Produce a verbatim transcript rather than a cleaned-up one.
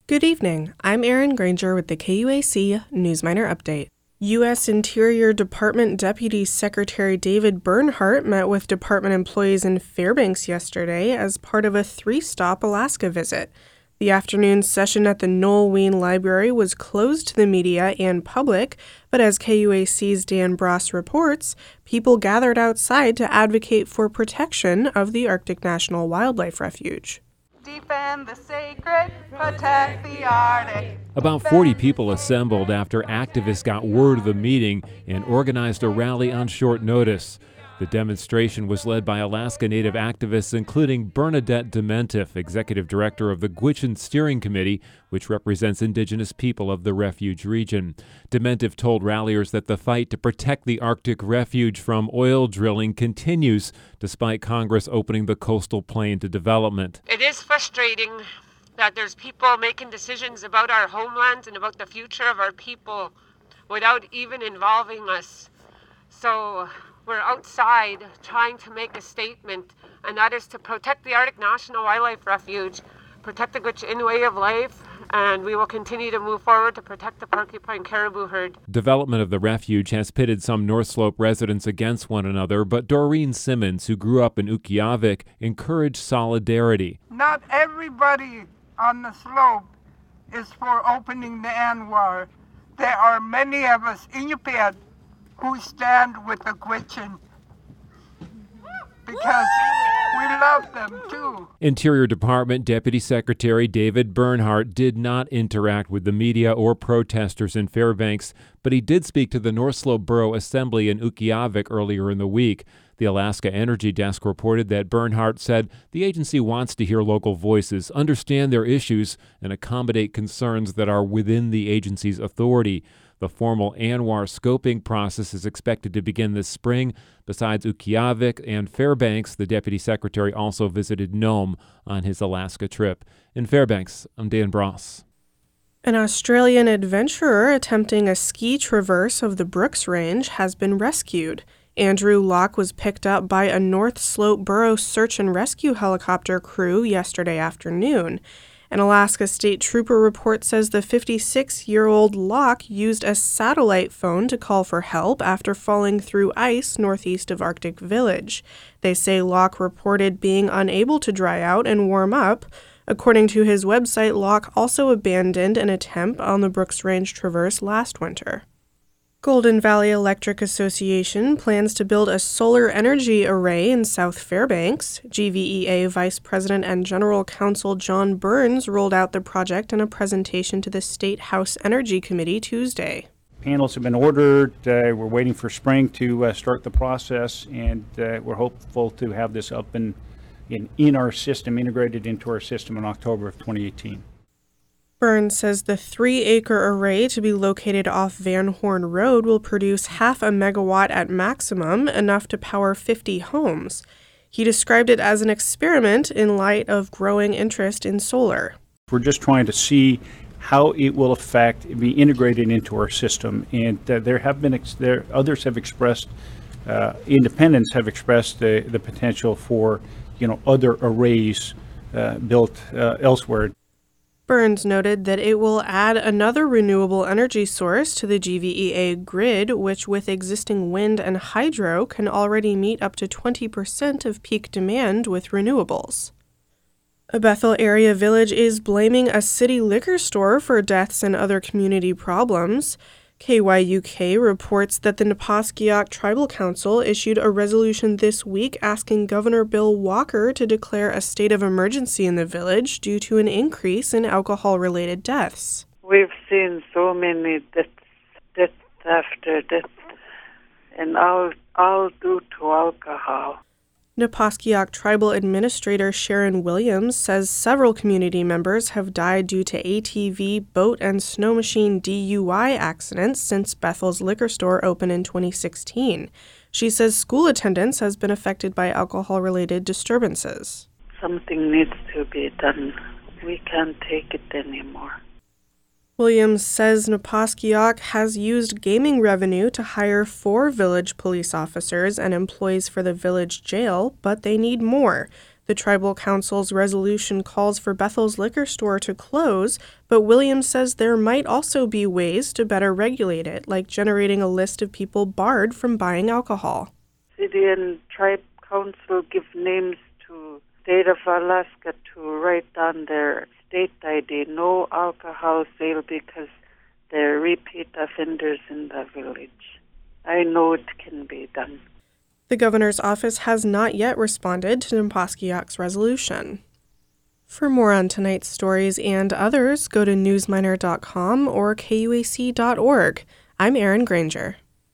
Good evening. I'm Erin Granger with the K U A C Newsminer Update. U S Interior Department Deputy Secretary David Bernhardt met with department employees in Fairbanks yesterday as part of a three-stop Alaska visit. The afternoon session at the Noel Wien Library was closed to the media and public, but as K U A C's Dan Bross reports, people gathered outside to advocate for protection of the Arctic National Wildlife Refuge. Defend the sacred, protect the Arctic. About forty people assembled after activists got word of the meeting and organized a rally on short notice. The demonstration was led by Alaska Native activists, including Bernadette Dementif, executive director of the Gwich'in Steering Committee, which represents indigenous people of the refuge region. Dementif told ralliers that the fight to protect the Arctic refuge from oil drilling continues, despite Congress opening the coastal plain to development. It is frustrating that there's people making decisions about our homelands and about the future of our people without even involving us. So we're outside trying to make a statement, and that is to protect the Arctic National Wildlife Refuge, protect the Gwich'in way of life, and we will continue to move forward to protect the porcupine caribou herd. Development of the refuge has pitted some North Slope residents against one another, but Doreen Simmons, who grew up in Utqiagvik, encouraged solidarity. Not everybody on the slope is for opening the ANWR. There are many of us in Yup'ik who stand with the Gwich'in because we love them too. Interior Department Deputy Secretary David Bernhardt did not interact with the media or protesters in Fairbanks, but he did speak to the North Slope Borough Assembly in Utqiagvik earlier in the week. The Alaska Energy Desk reported that Bernhardt said the agency wants to hear local voices, understand their issues, and accommodate concerns that are within the agency's authority. The formal ANWR scoping process is expected to begin this spring. Besides Utqiagvik and Fairbanks, the Deputy Secretary also visited Nome on his Alaska trip. In Fairbanks, I'm Dan Bross. An Australian adventurer attempting a ski traverse of the Brooks Range has been rescued. Andrew Locke was picked up by a North Slope Borough search and rescue helicopter crew yesterday afternoon. An Alaska State Trooper report says the fifty-six-year-old Locke used a satellite phone to call for help after falling through ice northeast of Arctic Village. They say Locke reported being unable to dry out and warm up. According to his website, Locke also abandoned an attempt on the Brooks Range traverse last winter. Golden Valley Electric Association plans to build a solar energy array in South Fairbanks. G V E A Vice President and General Counsel John Burns rolled out the project in a presentation to the State House Energy Committee Tuesday. Panels have been ordered. Uh, we're waiting for spring to uh, start the process, and uh, we're hopeful to have this up and in, in our system, integrated into our system in October of twenty eighteen. Burns says the three-acre array to be located off Van Horn Road will produce half a megawatt at maximum, enough to power fifty homes. He described it as an experiment in light of growing interest in solar. We're just trying to see how it will affect, be integrated into our system, and uh, there have been ex- there others have expressed, uh, independents have expressed the the potential for, you know, other arrays uh, built uh, elsewhere. Burns noted that it will add another renewable energy source to the G V E A grid, which with existing wind and hydro can already meet up to twenty percent of peak demand with renewables. A Bethel area village is blaming a city liquor store for deaths and other community problems. K Y U K reports that the Napaskiaq Tribal Council issued a resolution this week asking Governor Bill Walker to declare a state of emergency in the village due to an increase in alcohol-related deaths. We've seen so many deaths, death after death, and all, all due to alcohol. Napaskiaq Tribal Administrator Sharon Williams says several community members have died due to A T V, boat, and snow machine D U I accidents since Bethel's liquor store opened in twenty sixteen. She says school attendance has been affected by alcohol-related disturbances. Something needs to be done. We can't take it anymore. Williams says Napaskiaq has used gaming revenue to hire four village police officers and employees for the village jail, but they need more. The Tribal Council's resolution calls for Bethel's liquor store to close, but Williams says there might also be ways to better regulate it, like generating a list of people barred from buying alcohol. City and Tribe Council give names to State of Alaska to write on their state I D, no alcohol sale, because they're repeat offenders in the village. I know it can be done. The governor's office has not yet responded to Napaskiak's resolution. For more on tonight's stories and others, go to newsminer dot com or K U A C dot org. I'm Erin Granger.